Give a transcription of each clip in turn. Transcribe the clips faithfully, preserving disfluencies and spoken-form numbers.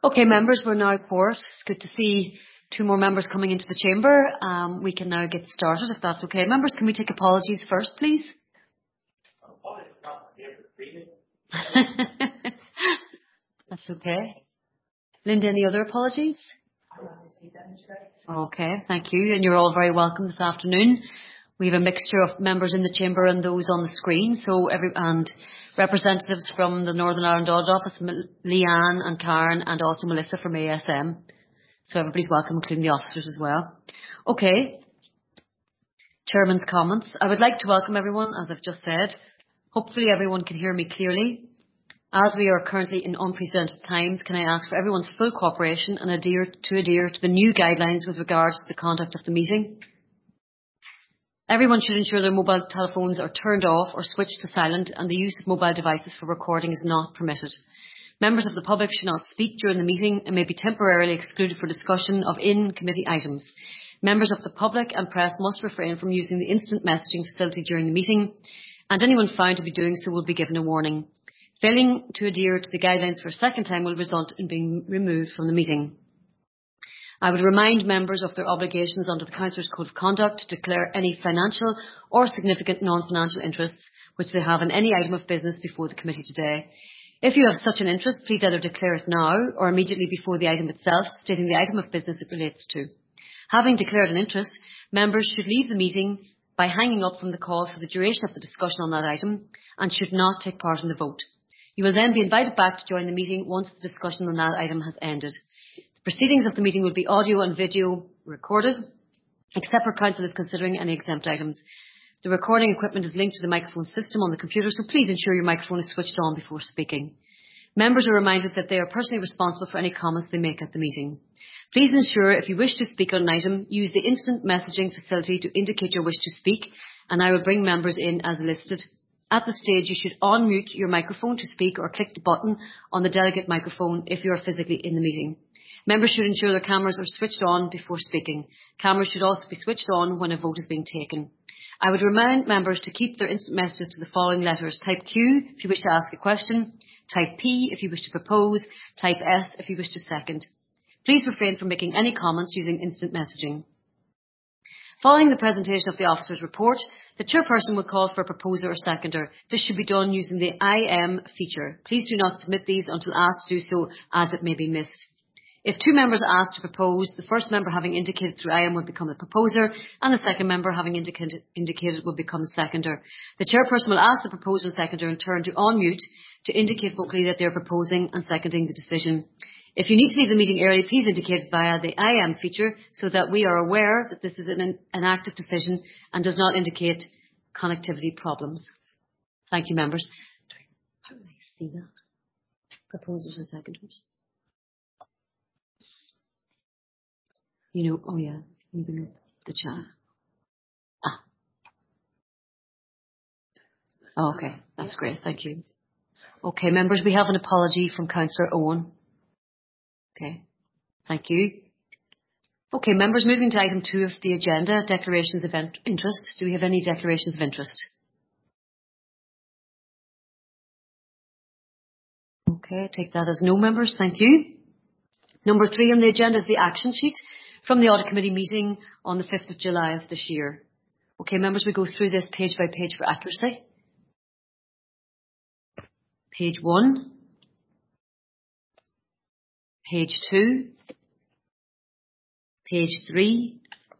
Okay, members, we're now at court. It's good to see two more members coming into the chamber. Um, we can now get started, if that's okay. Members, can we take apologies first, please? That's okay. Linda, any other apologies? Okay, thank you. And you're all very welcome this afternoon. We have a mixture of members in the chamber and those on the screen. So every and representatives from the Northern Ireland Audit Office, Leanne and Karen, and also Melissa from A S M. So everybody's welcome, including the officers as well. Okay. Chairman's comments. I would like to welcome everyone, as I've just said. Hopefully everyone can hear me clearly. As we are currently in unprecedented times, can I ask for everyone's full cooperation and adhere to adhere to the new guidelines with regards to the conduct of the meeting? Everyone should ensure their mobile telephones are turned off or switched to silent, and the use of mobile devices for recording is not permitted. Members of the public should not speak during the meeting and may be temporarily excluded for discussion of in-committee items. Members of the public and press must refrain from using the instant messaging facility during the meeting, and anyone found to be doing so will be given a warning. Failing to adhere to the guidelines for a second time will result in being removed from the meeting. I would remind members of their obligations under the Councillors' Code of Conduct to declare any financial or significant non-financial interests which they have in any item of business before the committee today. If you have such an interest, please either declare it now or immediately before the item itself, stating the item of business it relates to. Having declared an interest, members should leave the meeting by hanging up from the call for the duration of the discussion on that item and should not take part in the vote. You will then be invited back to join the meeting once the discussion on that item has ended. Proceedings of the meeting will be audio and video recorded, except where Council is considering any exempt items. The recording equipment is linked to the microphone system on the computer, so please ensure your microphone is switched on before speaking. Members are reminded that they are personally responsible for any comments they make at the meeting. Please ensure if you wish to speak on an item, use the instant messaging facility to indicate your wish to speak, and I will bring members in as listed. At the stage, you should unmute your microphone to speak or click the button on the delegate microphone if you are physically in the meeting. Members should ensure their cameras are switched on before speaking. Cameras should also be switched on when a vote is being taken. I would remind members to keep their instant messages to the following letters. Type Q if you wish to ask a question. Type P if you wish to propose. Type S if you wish to second. Please refrain from making any comments using instant messaging. Following the presentation of the officer's report, the chairperson will call for a proposer or seconder. This should be done using the I M feature. Please do not submit these until asked to do so, as it may be missed. If two members are asked to propose, the first member having indicated through I M will become the proposer, and the second member having indicated, indicated will become the seconder. The chairperson will ask the proposer and seconder in turn to unmute to indicate vocally that they are proposing and seconding the decision. If you need to leave the meeting early, please indicate via the I M feature so that we are aware that this is an, an active decision and does not indicate connectivity problems. Thank you, members. How do I see that? Proposers and seconders. You know, oh yeah, even the chat. Ah. Oh, okay, that's great, thank you. Okay, members, we have an apology from Councillor Owen. Okay, thank you. Okay, members, moving to item two of the agenda, declarations of interest. Do we have any declarations of interest? Okay, take that as no, members, thank you. Number three on the agenda is the action sheet from the Audit Committee meeting on the fifth of July of this year. Okay, members, we go through this page by page for accuracy. Page one. Page two. Page three.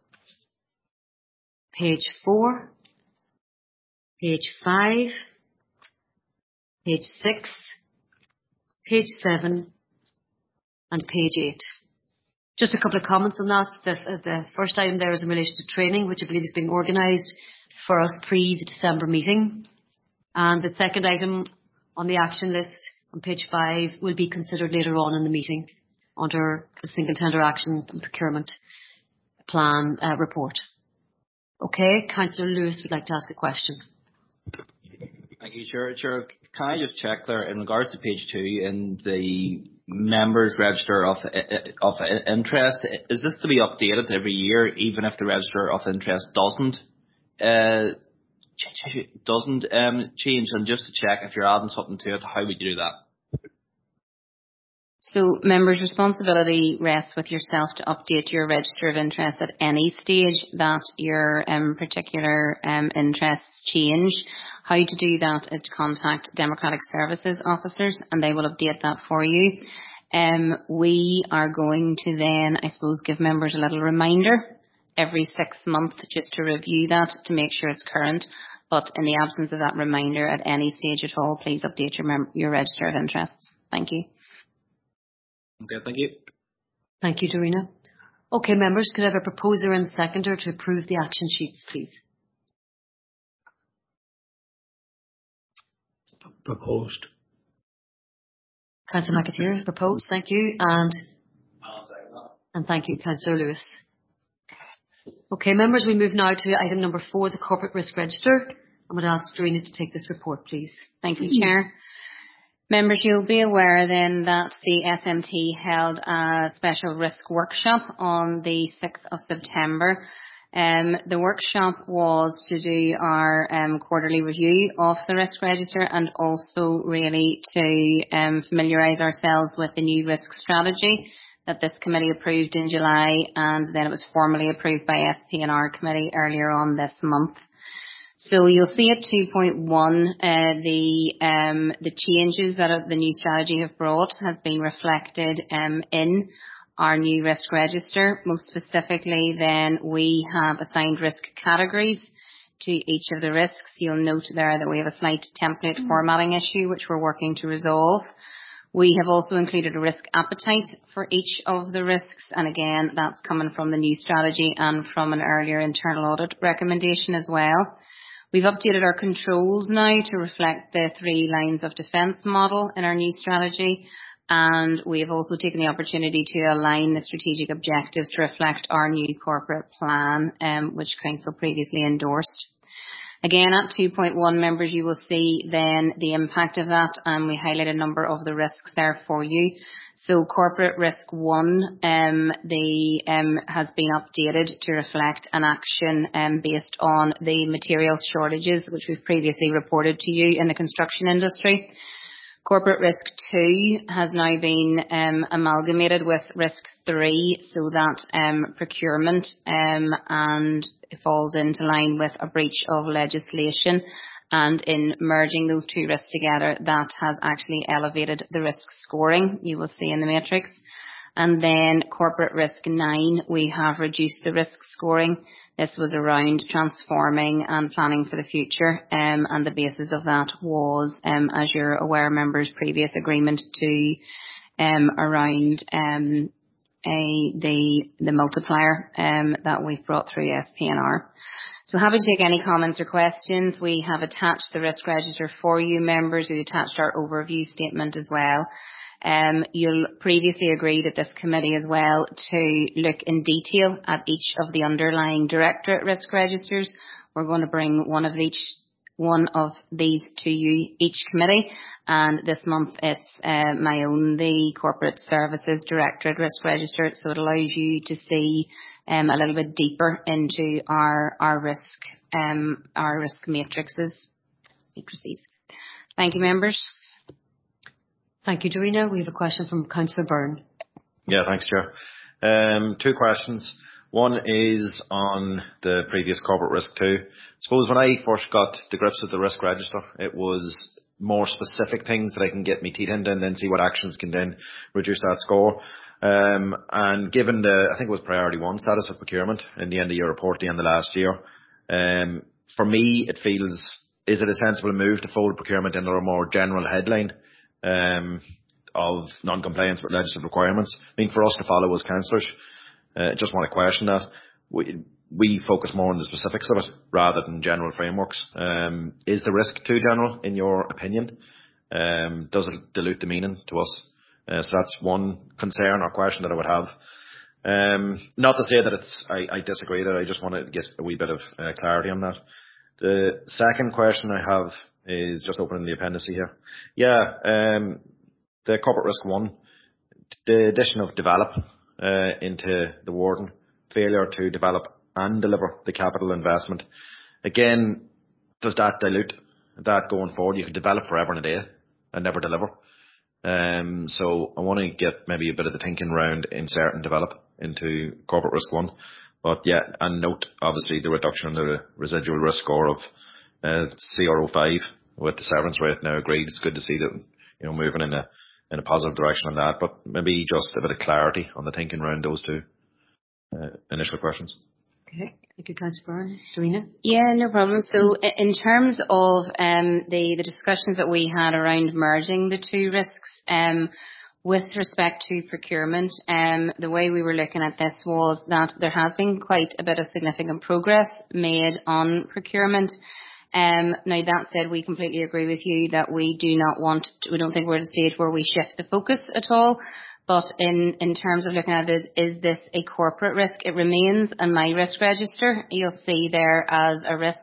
Page four. Page five. Page six. Page seven. And page eight. Just a couple of comments on that. The, the first item there is in relation to training, which I believe is being organised for us pre the December meeting. And the second item on the action list on page five will be considered later on in the meeting under the Single Tender Action and Procurement Plan uh, report. Okay, Councillor Lewis would like to ask a question. Thank you, Chair. Chair, can I just check there in regards to page two in the members register of of interest? Is this to be updated every year, even if the register of interest doesn't uh, doesn't um, change? And just to check if you're adding something to it, how would you do that? So members' responsibility rests with yourself to update your register of interest at any stage that your um, particular um, interests change. How to do that is to contact Democratic Services officers and they will update that for you. Um, we are going to then, I suppose, give members a little reminder every six months just to review that to make sure it's current. But in the absence of that reminder at any stage at all, please update your, mem- your register of interests. Thank you. Okay, thank you. Thank you, Dorina. Okay, members, could I have a proposer and seconder to approve the action sheets, please? Proposed. Councillor McAteer, proposed. Thank you. And, and thank you, Councillor Lewis. Okay, members, we move now to item number four, the Corporate Risk Register. I'm going to ask Dorina to take this report, please. Thank you, Chair. Members, you'll be aware then that the S M T held a special risk workshop on the sixth of September. Um, the workshop was to do our um, quarterly review of the risk register and also really to um, familiarise ourselves with the new risk strategy that this committee approved in July, and then it was formally approved by S P N R committee earlier on this month. So you'll see at two point one, uh, the um, the changes that the new strategy have brought has been reflected um, in our new risk register. Most specifically, then we have assigned risk categories to each of the risks. You'll note there that we have a slight template mm-hmm. formatting issue, which we're working to resolve. We have also included a risk appetite for each of the risks, and again, that's coming from the new strategy and from an earlier internal audit recommendation as well. We've updated our controls now to reflect the three lines of defence model in our new strategy, and we have also taken the opportunity to align the strategic objectives to reflect our new corporate plan, um, which Council previously endorsed. Again, at two point one, members, you will see then the impact of that, and we highlight a number of the risks there for you. So corporate risk one, um, the, um, has been updated to reflect an action um, based on the materials shortages, which we've previously reported to you in the construction industry. Corporate risk two has now been um, amalgamated with risk three, so that um, procurement um, and it falls into line with a breach of legislation. And in merging those two risks together, that has actually elevated the risk scoring, you will see in the matrix. And then corporate risk nine, we have reduced the risk scoring. This was around transforming and planning for the future, um, and the basis of that was, um, as you're aware, members, previous agreement to um, around um, a, the the multiplier um, that we've brought through S P N R. So happy to take any comments or questions. We have attached the risk register for you, members. We attached our overview statement as well. Um, you'll previously agreed at this committee as well to look in detail at each of the underlying directorate risk registers. We're going to bring one of each, one of these to you, each committee. And this month it's uh, my own, the Corporate Services Directorate Risk Register. So it allows you to see um, a little bit deeper into our our risk um, our risk matrices. matrices. Thank you, members. Thank you, Dorina. We have a question from Councillor Byrne. Yeah, thanks, Chair. Um, two questions. One is on the previous corporate risk two. I suppose when I first got to grips with the risk register, it was more specific things that I can get my teeth into and then see what actions can then reduce that score. Um, and given the, I think it was priority one status of procurement in the end of your report, the end of last year, um, for me, it feels, is it a sensible move to fold procurement into a more general headline um, of non-compliance with legislative requirements? I mean, for us to follow as councillors, I uh, just want to question that. We, we focus more on the specifics of it rather than general frameworks. Um, is the risk too general, in your opinion? Um, does it dilute the meaning to us? Uh, so that's one concern or question that I would have. Um, not to say that it's, I, I disagree that I just want to get a wee bit of uh, clarity on that. The second question I have is just opening the appendix here. Yeah, um, the corporate risk one, the addition of develop uh, into the warden, failure to develop and deliver the capital investment. Again, does that dilute that going forward? You could develop forever and a day and never deliver. Um, so I want to get maybe a bit of the thinking round insert and develop into corporate risk one. But yeah, and note obviously the reduction in the residual risk score of uh, C R O five with the severance rate now agreed. It's good to see that, you know, moving in a in a positive direction on that. But maybe just a bit of clarity on the thinking around those two uh, initial questions. Okay, thank you, Councillor Byrne. Dorina? Yeah, no problem. So i- in terms of um, the, the discussions that we had around merging the two risks, um, with respect to procurement, um, the way we were looking at this was that there has been quite a bit of significant progress made on procurement. Um, now that said, we completely agree with you that we do not want, to, we don't think we're at a stage where we shift the focus at all. But in, in terms of looking at it, is this a corporate risk? It remains on my risk register. You'll see there as a risk.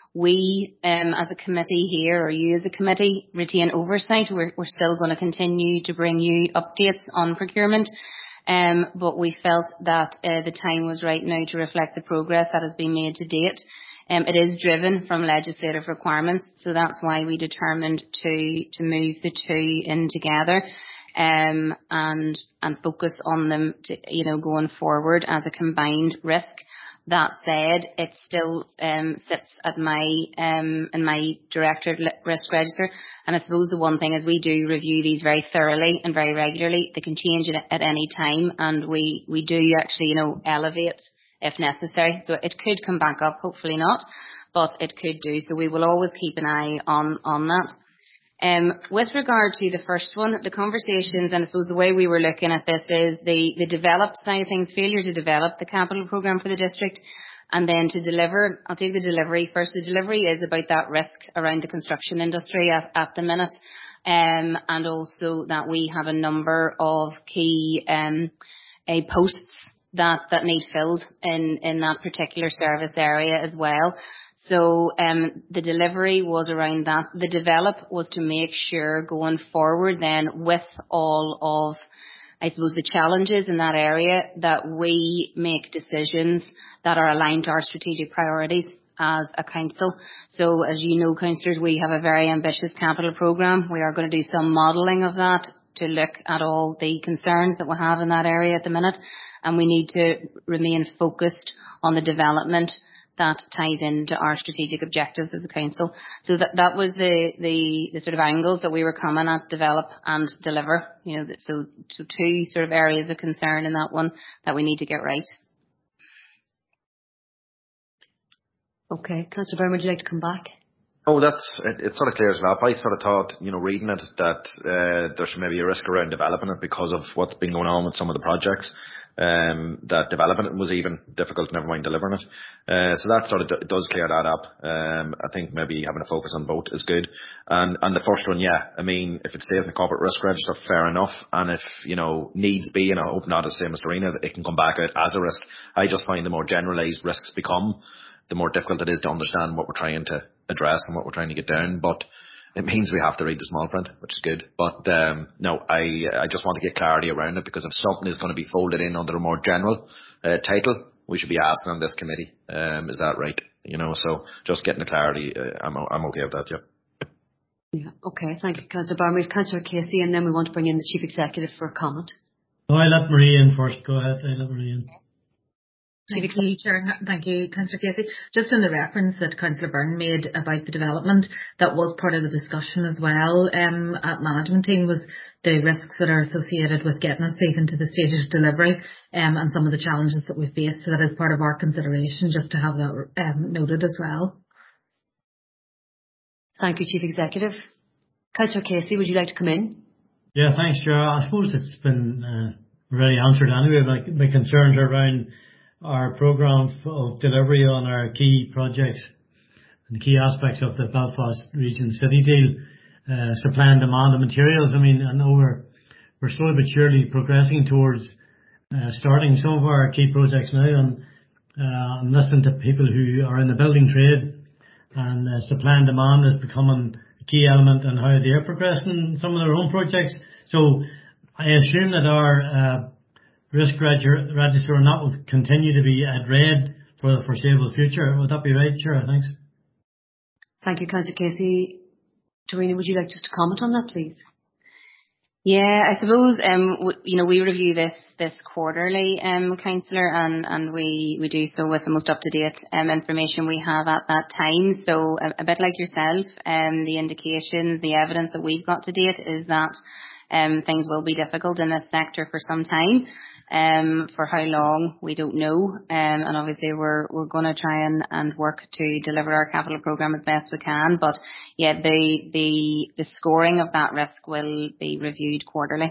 We, um, as a committee here, or you as a committee, retain oversight. We're, we're still going to continue to bring you updates on procurement. Um, but we felt that uh, the time was right now to reflect the progress that has been made to date. Um, it is driven from legislative requirements, so that's why we determined to, to move the two in together. Um, and and focus on them, to, you know, going forward as a combined risk. That said, it still um, sits at my um, in my director risk register. And I suppose the one thing is we do review these very thoroughly and very regularly. They can change at, at any time, and we we do actually, you know, elevate if necessary. So it could come back up, hopefully not, but it could do. So we will always keep an eye on on that. Um, with regard to the first one, the conversations, and I suppose the way we were looking at this is the, the develop side of things, failure to develop the capital programme for the district, and then to deliver. I'll take the delivery first. The delivery is about that risk around the construction industry at, at the minute, um, and also that we have a number of key um, a posts that, that need filled in, in that particular service area as well. So um, the delivery was around that. The develop was to make sure going forward then with all of, I suppose, the challenges in that area, that we make decisions that are aligned to our strategic priorities as a council. So as you know, councillors, we have a very ambitious capital programme. We are going to do some modelling of that to look at all the concerns that we have in that area at the minute. And we need to remain focused on the development that ties into our strategic objectives as a council. So that that was the, the, the sort of angles that we were coming at, develop and deliver. You know, so, so two sort of areas of concern in that one that we need to get right. Okay, Councillor Byrne, would you like to come back? Oh, that's, it, it sort of clears it up. I sort of thought, you know, reading it, that uh, there's maybe a risk around developing it because of what's been going on with some of the projects. Um, that developing it was even difficult, never mind delivering it. Uh, so that sort of d- does clear that up. Um, I think maybe having a focus on both is good. And, and the first one, yeah, I mean, if it stays in the corporate risk register, fair enough. And if, you know, needs be, and I hope not the same as Dorina, that it can come back out as a risk. I just find the more generalised risks become, the more difficult it is to understand what we're trying to address and what we're trying to get down. But it means we have to read the small print, which is good. But um, no, I I just want to get clarity around it, because if something is going to be folded in under a more general uh, title, we should be asking on this committee, um, is that right? You know, so just getting the clarity, uh, I'm I'm okay with that, yeah. Yeah, okay, thank you, Councillor Byrne. We have Councillor Casey, and then we want to bring in the Chief Executive for a comment. Oh, I let Marie in first. Go ahead, I let Marie in. Thank you, Chair. Thank you, Councillor Casey. Just in the reference that Councillor Byrne made about the development, that was part of the discussion as well um, at management team, was the risks that are associated with getting us even to the stage of delivery um, and some of the challenges that we face. So that is part of our consideration, just to have that um, noted as well. Thank you, Chief Executive. Councillor Casey, would you like to come in? Yeah, thanks, Chair. I suppose it's been uh, already answered anyway. My, my concerns are around our programme of delivery on our key projects and the key aspects of the Belfast Region City Deal, uh, supply and demand of materials. I mean, I know we're, we're slowly but surely progressing towards uh, starting some of our key projects now, and uh, I'm listening to people who are in the building trade, and uh, supply and demand is becoming a key element in how they're progressing some of their own projects. So I assume that our uh, risk register, register and that will continue to be at red for the foreseeable future. Would that be right, Chair? Thanks. Thank you, Councillor Casey. Dorina, would you like just to comment on that, please? Yeah, I suppose, um, w- you know, we review this, this quarterly, um, councillor, and, and we, we do so with the most up-to-date, um, information we have at that time. So a, a bit like yourself, um, the indications, the evidence that we've got to date is that, um, things will be difficult in this sector for some time. Um, for how long, we don't know. Um, and obviously we're, we're going to try and, and work to deliver our capital programme as best we can. But yeah, the, the, the scoring of that risk will be reviewed quarterly.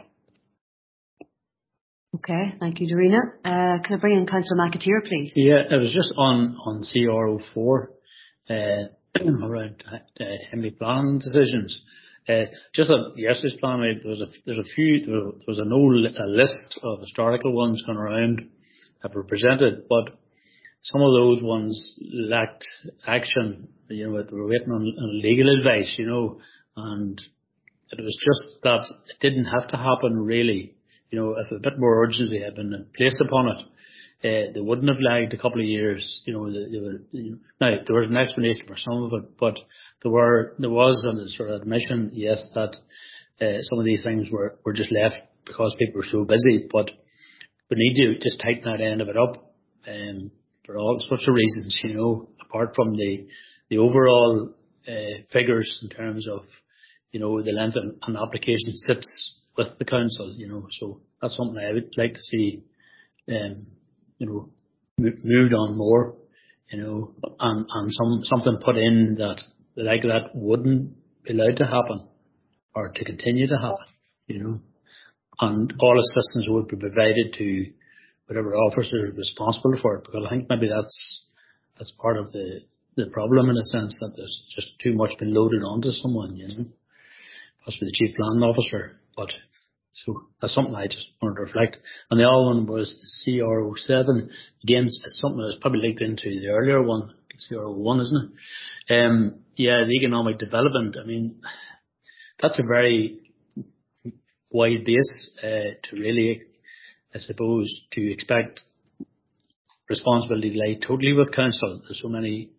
Okay, thank you, Dorina. Uh, can I bring in Councillor McAteer, please? Yeah, it was just on, on C R O four, uh, around, uh, Henley plan decisions. Uh, just on yesterday's plan, there was a, there's a few, there was an old a list of historical ones going around that were presented, but some of those ones lacked action. You know, they were waiting on, on legal advice, you know, and it was just that it didn't have to happen really. You know, if a bit more urgency had been placed upon it, uh, they wouldn't have lagged a couple of years. You know, they, they were, you know, now there was an explanation for some of it, but there were there was a sort of admission, yes, that uh, some of these things were, were just left because people were so busy. But we need to just tighten that end of it up, um, for all sorts of reasons. You know, apart from the the overall uh, figures in terms of, you know, the length an, an application sits with the council. You know, so that's something I would like to see. Um, you know, moved on more, you know, and, and some, something put in that like that wouldn't be allowed to happen or to continue to happen, you know, and all assistance would be provided to whatever officer is responsible for it, because I think maybe that's, that's part of the, the problem, in a sense, that there's just too much been loaded onto someone, you know, possibly the chief plan officer, but so that's something I just wanted to reflect. And the other one was the C R O seven. Again, it's something that's probably linked into the earlier one, C R O one, isn't it? Um, yeah, the economic development. I mean, that's a very wide base uh, to really, I suppose, to expect responsibility to lie totally with council. There's so many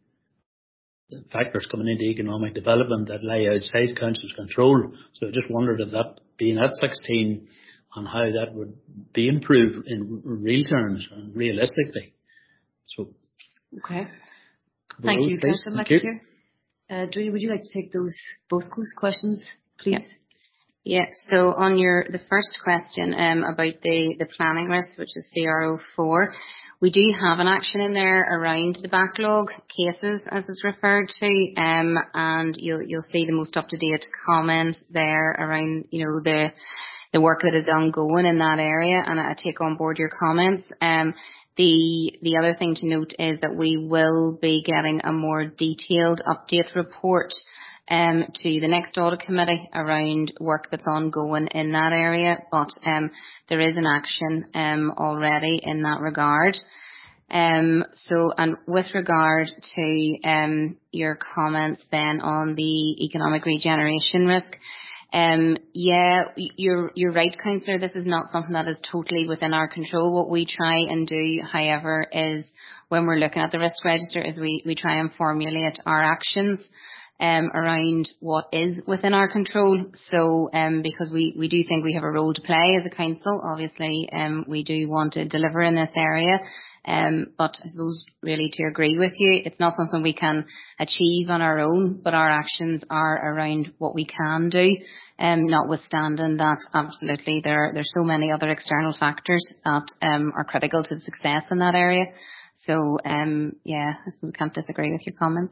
factors coming into economic development that lie outside council's control. So I just wondered if that being at sixteen and how that would be improved in real terms and realistically. So, okay. Thank you, Councillor McAteer. Uh, Dorina, would you like to take those both those questions, please? Yeah. Yeah. So on your the first question um, about the the planning risk, which is C R O four. We do have an action in there around the backlog cases, as it's referred to, um, and you'll you'll see the most up-to-date comment there around, you know, the the work that is ongoing in that area, and I take on board your comments. Um, the the other thing to note is that we will be getting a more detailed update report Um, to the next audit committee around work that's ongoing in that area, but um, there is an action um, already in that regard. Um, so, and with regard to um, your comments then on the economic regeneration risk, um, yeah, you're you're right, Councillor. This is not something that is totally within our control. What we try and do, however, is when we're looking at the risk register, is we we try and formulate our actions Um, around what is within our control. So, um, because we, we do think we have a role to play as a council, obviously, um, we do want to deliver in this area. Um, but I suppose really to agree with you, it's not something we can achieve on our own, but our actions are around what we can do, um, notwithstanding that absolutely there, there's so many other external factors that, um, are critical to the success in that area. So, um, yeah, I suppose we can't disagree with your comments.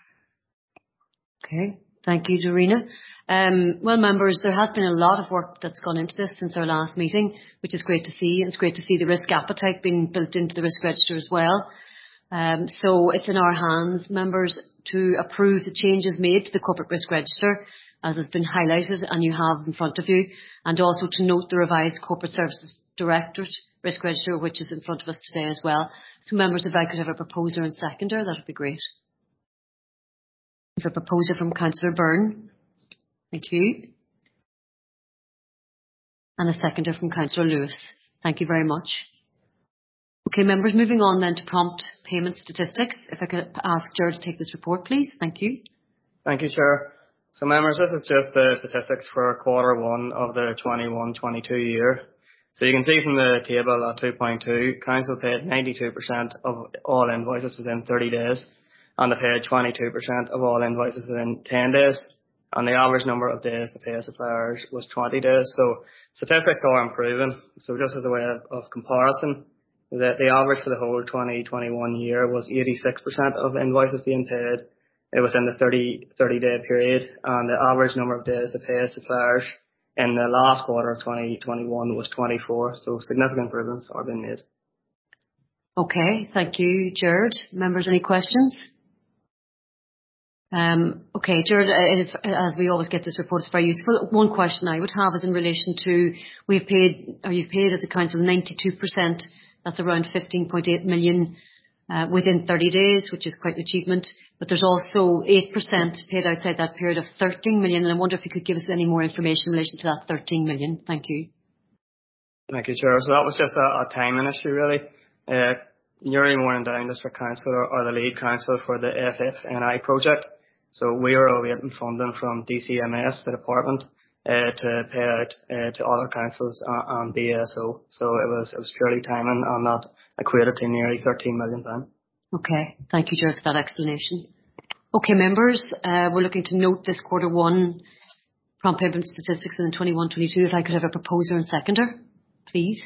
Okay, thank you, Dorina. Um, well, members, there has been a lot of work that's gone into this since our last meeting, which is great to see. It's great to see the risk appetite being built into the risk register as well. Um, so it's in our hands, members, to approve the changes made to the corporate risk register, as has been highlighted and you have in front of you, and also to note the revised Corporate Services Directorate risk register, which is in front of us today as well. So, members, if I could have a proposer and seconder, that would be great. A proposer from Councillor Byrne. Thank you. And a seconder from Councillor Lewis. Thank you very much. Okay, members, moving on then to prompt payment statistics. If I could ask Ger to take this report, please. Thank you. Thank you, Chair. So members, this is just the statistics for quarter one of the twenty-one twenty-two year. So you can see from the table at two point two, council paid ninety-two percent of all invoices within thirty days, and they paid twenty-two percent of all invoices within ten days. And the average number of days to pay suppliers was twenty days. So statistics are improving. So just as a way of, of comparison, the, the average for the whole twenty twenty-one year was eighty-six percent of invoices being paid within the thirty, thirty day period. And the average number of days to pay suppliers in the last quarter of twenty twenty-one was twenty-four. So significant improvements are being made. Okay, thank you, Gerard. Members, any questions? Um, okay, Gerard, it is, as we always get this report, it's very useful. One question I would have is in relation to, we've paid, or you've paid as a council ninety-two percent, that's around fifteen point eight million uh, within thirty days, which is quite an achievement. But there's also eight percent paid outside that period of thirteen million, and I wonder if you could give us any more information in relation to that thirteen million. Thank you. Thank you, Chair. So that was just a, a timing issue, really. Uh, Newry Morning Down District Council are the lead council for the F F N I project. So we are awaiting funding from D C M S, the department, uh, to pay out uh, to other councils and B S O. So it was it was purely timing, and that equated to nearly thirteen million pounds. Okay, thank you, Gerard, for that explanation. Okay, members, uh, we're looking to note this quarter one prompt payment statistics in the twenty-one twenty-two. If I could have a proposer and seconder, please.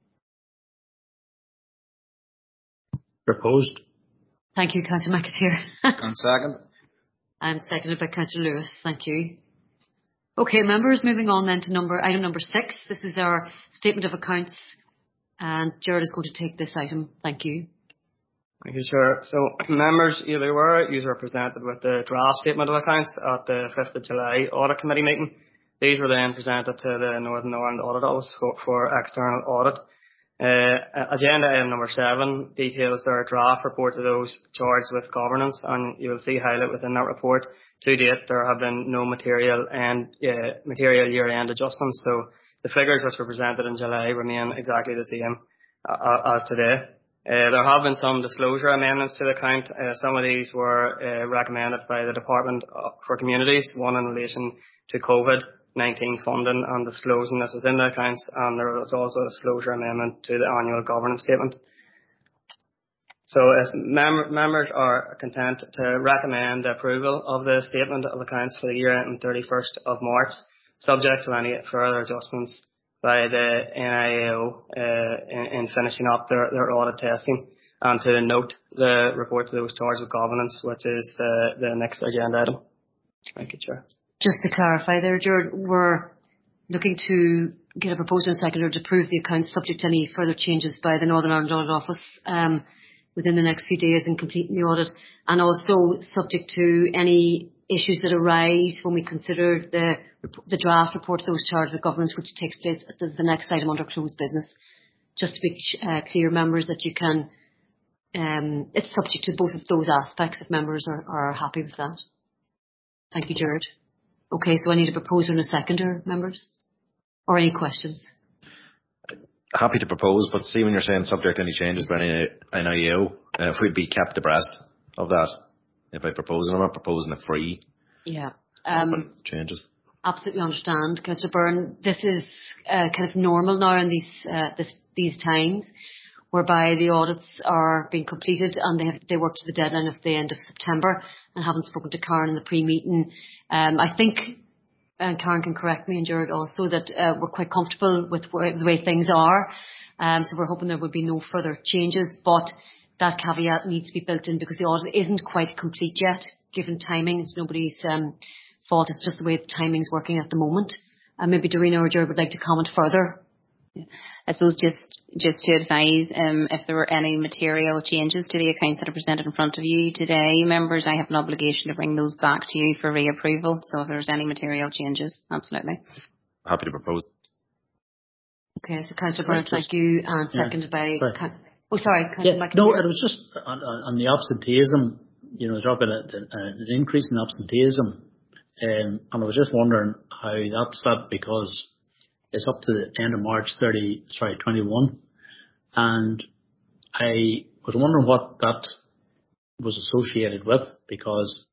Proposed. Thank you, Councillor McAteer. And second. And seconded by Councillor Lewis. Thank you. Okay, members, moving on then to number item number six. This is our statement of accounts, and Gerard is going to take this item. Thank you. Thank you, Chair. So, members, you were you were presented with the draft statement of accounts at the fifth of July Audit Committee meeting. These were then presented to the Northern Ireland Audit Office for, for external audit. Uh, agenda item number seven details their draft report to those charged with governance, and you will see highlighted within that report, to date there have been no material and uh, material year-end adjustments, so the figures which were presented in July remain exactly the same uh, as today. Uh, there have been some disclosure amendments to the account. Uh, some of these were uh, recommended by the Department for Communities, one in relation to COVID nineteen funding and disclosing this within the accounts, and there was also a disclosure amendment to the annual governance statement. So if mem- members are content to recommend the approval of the statement of accounts for the year ending thirty-first of March, subject to any further adjustments by the N I A O uh, in, in finishing up their, their audit testing, and to note the report to those charged with governance, which is the, the next agenda item. Thank you, Chair. Just to clarify there, Gerard, we're looking to get a proposal and seconder to approve the accounts subject to any further changes by the Northern Ireland Audit Office um, within the next few days in completing the audit, and also subject to any issues that arise when we consider the the draft report to those charged with governance, which takes place at the, the next item under closed business. Just to be uh, clear, members, that you can, um, it's subject to both of those aspects if members are, are happy with that. Thank you, Gerard. Okay, so I need a proposer and a seconder, members? Or any questions? Happy to propose, but see when you're saying subject to any changes by any N I A O, uh, if we'd be kept abreast of that. If I propose it, I'm not proposing it free. Yeah. Um, changes. Absolutely understand, Councillor Byrne. This is uh, kind of normal now in these uh, this, these times, whereby the audits are being completed and they have, they work to the deadline of the end of September. And haven't spoken to Karen in the pre-meeting. Um, I think, and Karen can correct me and Gerard also, that uh, we're quite comfortable with where, the way things are. Um, so we're hoping there will be no further changes, but that caveat needs to be built in because the audit isn't quite complete yet, given timing. It's nobody's um, fault. It's just the way the timing's working at the moment. And maybe Dorina or Gerard would like to comment further. Yeah. I suppose just just to advise, um, if there were any material changes to the accounts that are presented in front of you today, members, I have an obligation to bring those back to you for reapproval. So if there's any material changes, absolutely. Happy to propose. Okay, so Councillor Byrne, thank you, and seconded yeah, by... Con- oh, sorry, Councillor yeah, McAteer. No, it was just on, on the absenteeism, you know, there's been an increase in absenteeism, um, and I was just wondering how that's that, because it's up to the end of March thirty, sorry, twenty-one. And I was wondering what that was associated with, because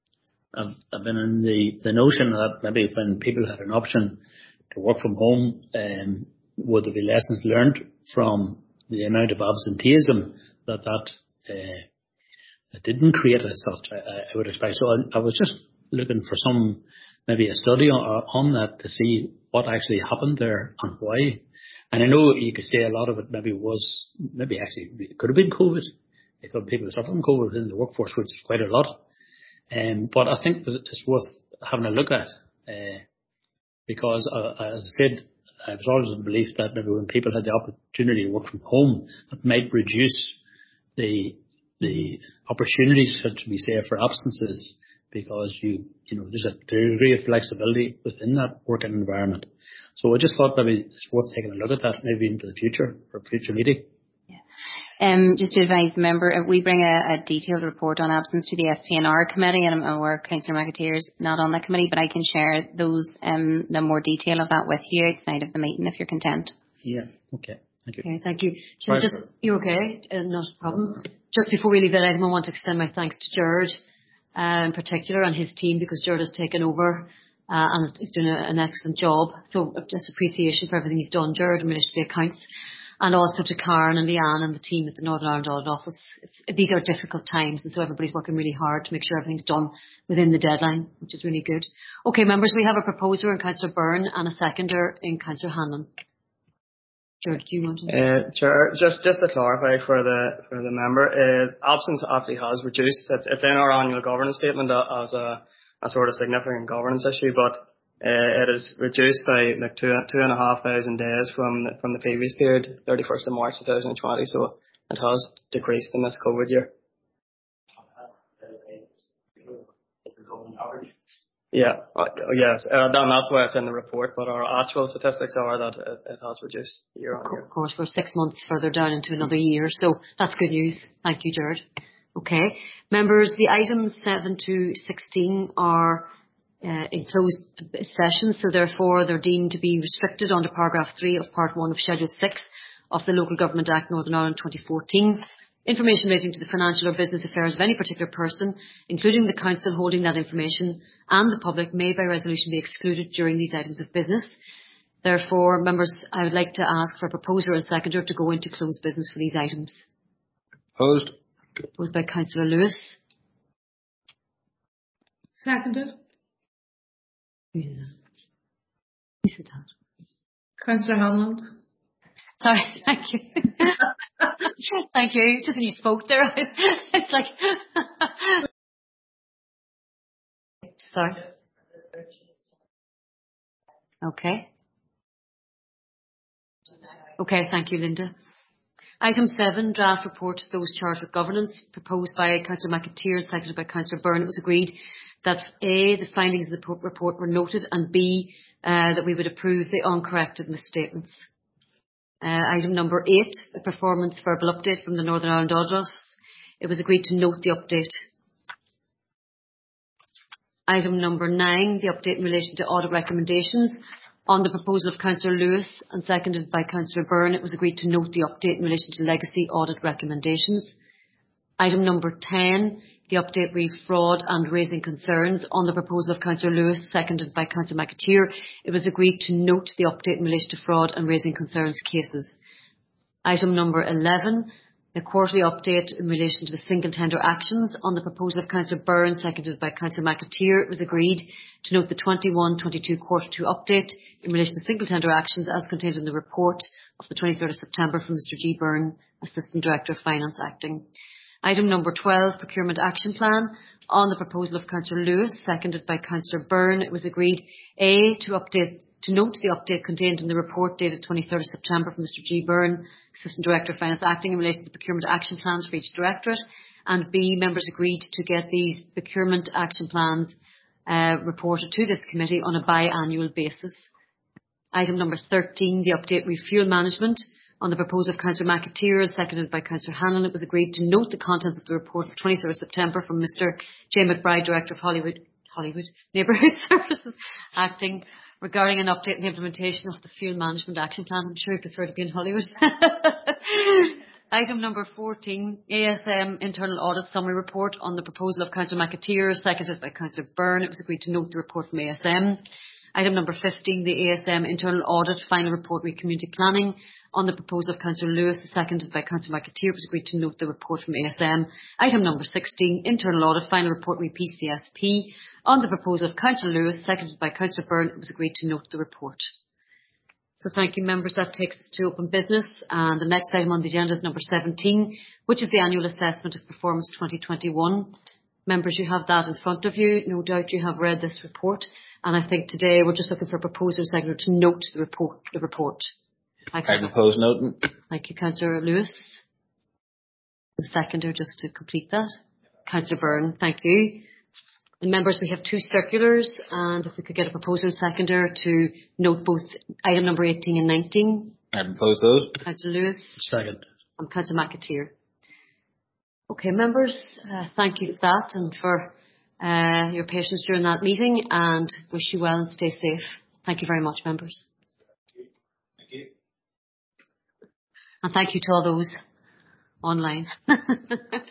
I've, I've been in the, the notion that maybe when people had an option to work from home, um, would there be lessons learned from the amount of absenteeism that that uh, that didn't create as such, I, I would expect. So I, I was just looking for some, maybe a study on, on that to see what actually happened there and why. And I know you could say a lot of it maybe was, maybe actually it could have been COVID. It could be people suffering COVID in the workforce, which is quite a lot. Um, but I think it's worth having a look at, uh, because uh, as I said, I was always of the belief that maybe when people had the opportunity to work from home, it might reduce the the opportunities, should we say, for absences, because you you know there's a degree of flexibility within that working environment. So I just thought maybe it's worth taking a look at that, maybe into the future for a future meeting. Um, just to advise the member, we bring a, a detailed report on absence to the S P N R committee, and I'm aware Councillor McAteer is not on that committee, but I can share those um, the more detail of that with you outside of the meeting if you're content. Yeah. Okay. Thank you. Okay, thank you. Can just, you okay? Uh, not a problem. Just before we leave that item, I want to extend my thanks to Gerard uh, in particular and his team, because Gerard has taken over uh, and is doing a, an excellent job. So just appreciation for everything you've done, Gerard, in relation to the accounts. And also to Karen and Leanne and the team at the Northern Ireland Audit Office. It's, these are difficult times, and so everybody's working really hard to make sure everything's done within the deadline, which is really good. Okay, members, we have a proposer in Councillor Byrne and a seconder in Councillor Hanlon. George, do you want to? Uh, Chair, just just to clarify for the for the member, uh, absence actually has reduced. It's, it's in our annual governance statement as a, a sort of significant governance issue, but Uh, it is reduced by like two two and a half thousand days from the, from the previous period, thirty-first of March twenty twenty. So it has decreased in this COVID year. Yeah, uh, yes, uh, and that's why it's in the report. But our actual statistics are that it, it has reduced year on year. Of course, we're six months further down into another year, so that's good news. Thank you, Gerard. Okay, members, the items seven to sixteen are Uh, in closed session, so therefore they're deemed to be restricted under paragraph three of part one of schedule six of the Local Government Act Northern Ireland twenty fourteen. Information relating to the financial or business affairs of any particular person, including the council holding that information and the public, may by resolution be excluded during these items of business. Therefore, members, I would like to ask for a proposer and seconder to go into closed business for these items. Opposed? Opposed by Councillor Lewis. Seconded. Who did that? Who said that? Councillor Hanlon. Sorry, thank you. Thank you. It's just when you spoke there, it's like... Sorry. Okay. Okay, thank you, Linda. Item seven, draft report to those charged with governance, proposed by Councillor McAteer and seconded by Councillor Byrne. It was agreed that A, the findings of the report were noted, and B, uh, that we would approve the uncorrected misstatements. Uh, item number eight, the performance verbal update from the Northern Ireland Audit Office. It was agreed to note the update. Item number nine, the update in relation to audit recommendations. On the proposal of Councillor Lewis and seconded by Councillor Byrne, it was agreed to note the update in relation to legacy audit recommendations. Item number ten, the update re fraud and raising concerns. On the proposal of Councillor Lewis, seconded by Councillor McAteer, it was agreed to note the update in relation to fraud and raising concerns cases. Item number eleven, the quarterly update in relation to the single tender actions. On the proposal of Councillor Byrne, seconded by Councillor McAteer, it was agreed to note the twenty-one twenty-two quarter two update in relation to single tender actions as contained in the report of the twenty-third of September from Mr G Byrne, Assistant Director of Finance Acting. Item number twelve, Procurement Action Plan. On the proposal of Councillor Lewis, seconded by Councillor Byrne, it was agreed A, to update, to note the update contained in the report dated twenty-third of September from Mr G Byrne, Assistant Director of Finance Acting, in relation to the procurement action plans for each directorate, and B, members agreed to get these procurement action plans uh, reported to this committee on a biannual basis. Item number thirteen, the update refuel management. On the proposal of Councillor McAteer, seconded by Councillor Hanlon, it was agreed to note the contents of the report of twenty-third of September from Mr J McBride, Director of Hollywood, Hollywood Neighbourhood Services Acting, regarding an update on the implementation of the Fuel Management Action Plan. I'm sure you prefer to be in Hollywood. Item number fourteen, A S M Internal Audit Summary Report on the proposal of Councillor McAteer, seconded by Councillor Byrne. It was agreed to note the report from A S M. Item number fifteen, the A S M Internal Audit Final Report re Community Planning on the proposal of Councillor Lewis, seconded by Councillor McAteer. It was agreed to note the report from A S M. Item number sixteen, Internal Audit Final Report re P C S P on the proposal of Councillor Lewis, seconded by Councillor Byrne. It was agreed to note the report. So thank you, members. That takes us to open business. And the next item on the agenda is number seventeen, which is the Annual Assessment of Performance twenty twenty-one. Members, you have that in front of you. No doubt you have read this report. And I think today we're just looking for a proposer secretary to note the report. The report. I propose noting. Thank you, Councillor Lewis. The seconder, just to complete that. Councillor Byrne, thank you. And members, we have two circulars, and if we could get a proposer and seconder to note both item number eighteen and nineteen. I propose those. Councillor Lewis. Second. And Councillor McAteer. Okay, members, uh, thank you for that and for uh, your patience during that meeting, and wish you well and stay safe. Thank you very much, members. Thank you. And thank you to all those online.